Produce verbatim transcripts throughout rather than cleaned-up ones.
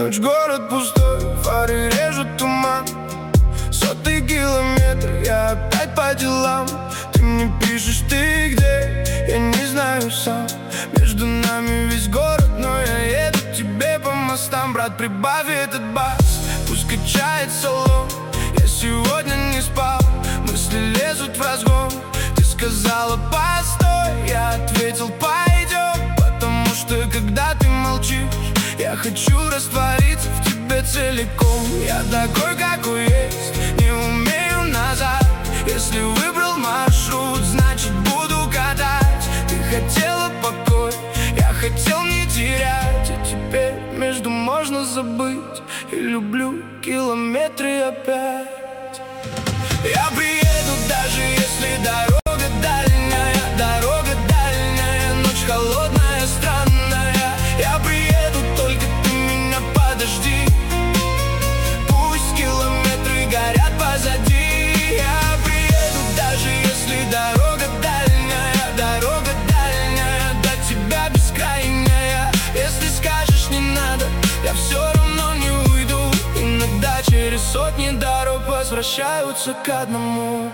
Ночь, город пустой, фары режут туман. Сотый километр, я опять по делам. Ты мне пишешь, ты где, я не знаю сам. Между нами весь город, но я еду к тебе по мостам. Брат, прибавь этот бас, пусть качает салон. Я сегодня не спал, мысли лезут в разгон. Ты сказала постой, я ответил пойдем. Потому что когда ты молчишь, я хочу раствориться в тебе целиком. Я такой, какой есть, не умею назад. Если выбрал маршрут, значит буду катать. Ты хотела покой, я хотел не терять. А теперь между можно забыть. И люблю километры опять. Я приеду, даже если дорога дальняя. Дорога дальняя, ночь холодная, странная. Я приеду, только ты меня подожди. Пусть километры горят позади. Я приеду, даже если дорога дальняя. Дорога дальняя, до тебя бескрайняя. Если скажешь не надо, я все равно не уйду. Иногда через сотни дорог возвращаются к одному.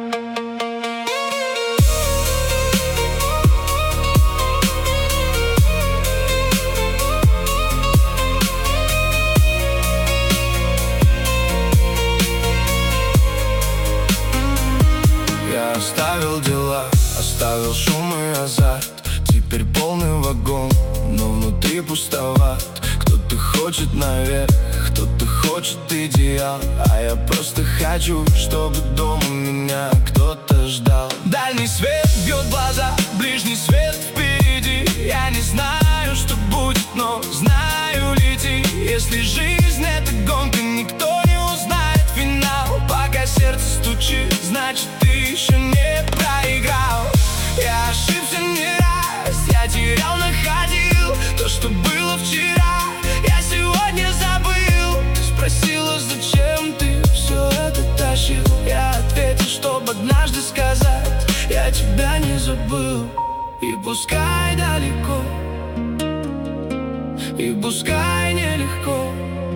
Я оставил дела, оставил шум и азарт. Теперь полный вагон, но внутри пустоват. Кто-то хочет наверх, кто-то хочет идеал, а я просто хочу, чтобы дома меня кто-то ждал. Дальний свет бьет в глаза, ближний свет впереди. Я не знаю, что будет, но знаю, лети. Если жизнь это гонка, никто не узнает финал. Пока сердце стучит, значит ты еще не проиграл. Я ошибся не раз, я терял, находил то, что было вчера, я сегодня забыл. Ты спросила, зачем ты все это тащил. Я ответил, чтобы однажды сказать, я тебя не забыл. И пускай далеко, и пускай нелегко,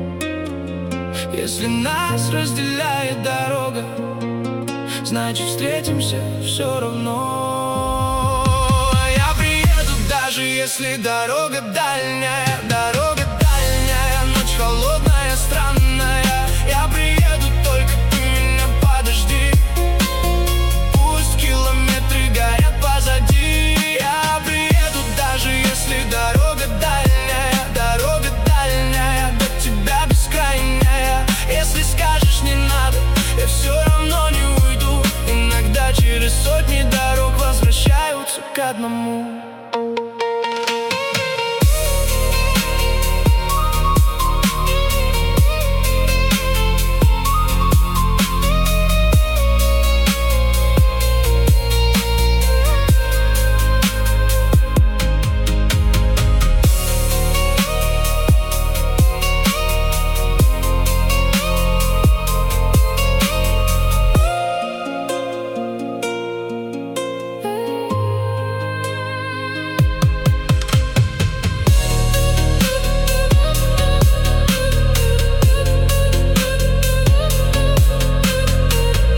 если нас разделяет дорога, значит встретимся все равно. Я приеду, даже если дорога дальняя. Дорога дальняя, ночь холодная.